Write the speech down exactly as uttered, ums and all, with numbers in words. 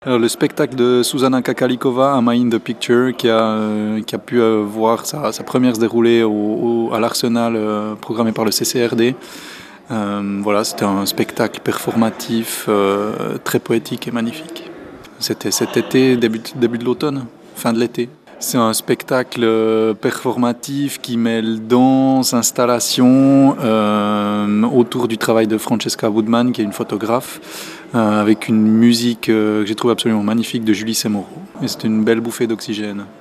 Alors, le spectacle de Zuzana Kakalikova, Am I in the Picture, qui a, euh, qui a pu euh, voir sa, sa première se dérouler au, au- à l'Arsenal, euh, programmé par le C C R D. Euh, voilà, c'était un spectacle performatif, euh, très poétique et magnifique. C'était cet été, début, début de l'automne, fin de l'été. C'est un spectacle euh, performatif qui mêle danse, installation, euh, autour du travail de Francesca Woodman, qui est une photographe, euh, avec une musique euh, que j'ai trouvé absolument magnifique de Julie Semoro. Et c'était une belle bouffée d'oxygène.